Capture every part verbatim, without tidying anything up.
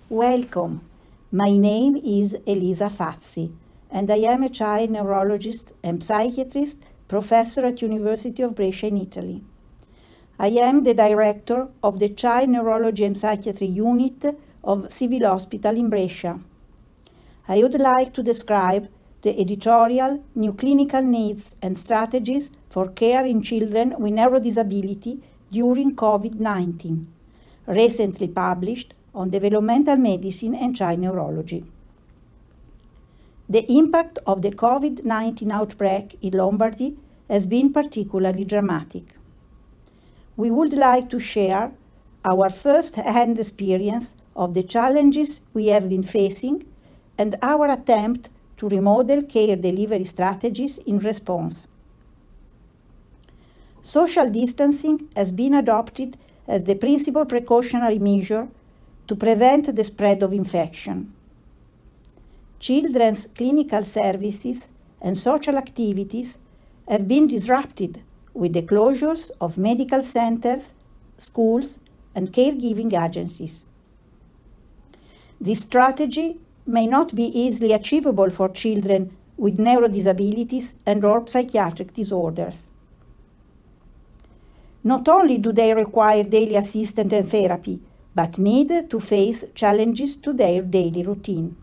Welcome. My name is Elisa Fazzi, and I am a child neurologist and psychiatrist, professor at University of Brescia in Italy. I am the director of the Child Neurology and Psychiatry Unit of Civil Hospital in Brescia. I would like to describe the editorial New Clinical Needs and Strategies for Care in Children with Neurodisability during COVID nineteen, recently published on developmental medicine and child neurology. The impact of the COVID nineteen outbreak in Lombardy has been particularly dramatic. We would like to share our first-hand experience of the challenges we have been facing and our attempt to remodel care delivery strategies in response. Social distancing has been adopted as the principal precautionary measure to prevent the spread of infection. Children's clinical services and social activities have been disrupted with the closures of medical centers, schools, and caregiving agencies. This strategy may not be easily achievable for children with neurodisabilities and/or psychiatric disorders. Not only do they require daily assistance and therapy, but need to face challenges to their daily routine.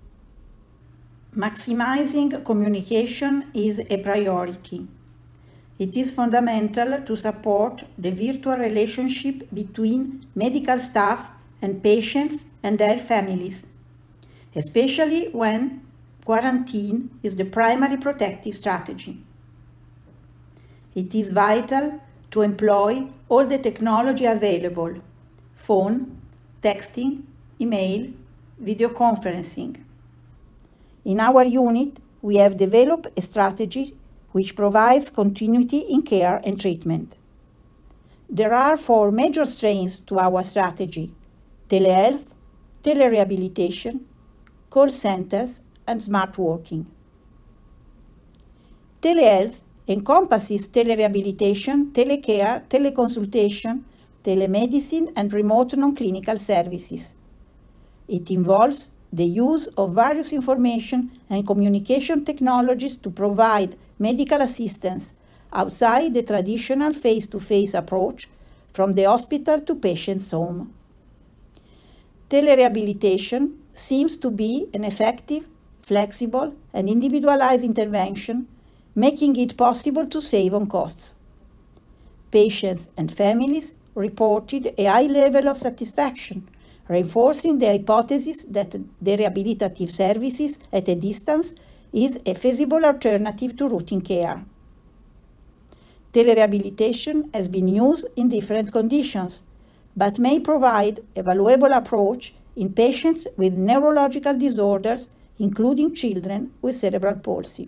Maximizing communication is a priority. It is fundamental to support the virtual relationship between medical staff and patients and their families, especially when quarantine is the primary protective strategy. It is vital to employ all the technology available: phone, texting, email, video conferencing. In our unit, we have developed a strategy which provides continuity in care and treatment. There are four major strengths to our strategy: telehealth, telerehabilitation, call centers, and smart working. Telehealth encompasses telerehabilitation, telecare, teleconsultation, telemedicine, and remote non-clinical services. It involves the use of various information and communication technologies to provide medical assistance outside the traditional face-to-face approach from the hospital to patient's home. Telerehabilitation seems to be an effective, flexible, and individualized intervention, making it possible to save on costs. Patients and families reported a high level of satisfaction, reinforcing the hypothesis that the rehabilitative services at a distance is a feasible alternative to routine care. Telerehabilitation has been used in different conditions, but may provide a valuable approach in patients with neurological disorders, including children with cerebral palsy.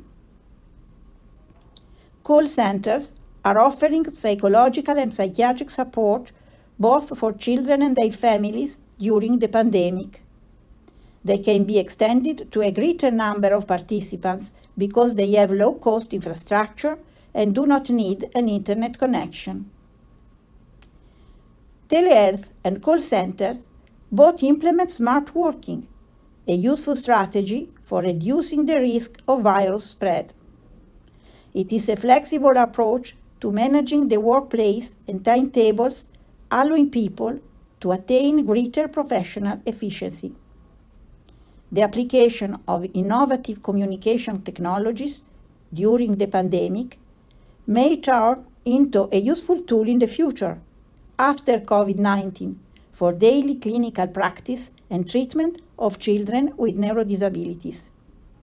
Call centers are offering psychological and psychiatric support both for children and their families during the pandemic. They can be extended to a greater number of participants because they have low-cost infrastructure and do not need an internet connection. Telehealth and call centers both implement smart working, a useful strategy for reducing the risk of virus spread. It is a flexible approach to managing the workplace and timetables, allowing people to attain greater professional efficiency. The application of innovative communication technologies during the pandemic may turn into a useful tool in the future, after COVID nineteen, for daily clinical practice and treatment of children with neurodisabilities.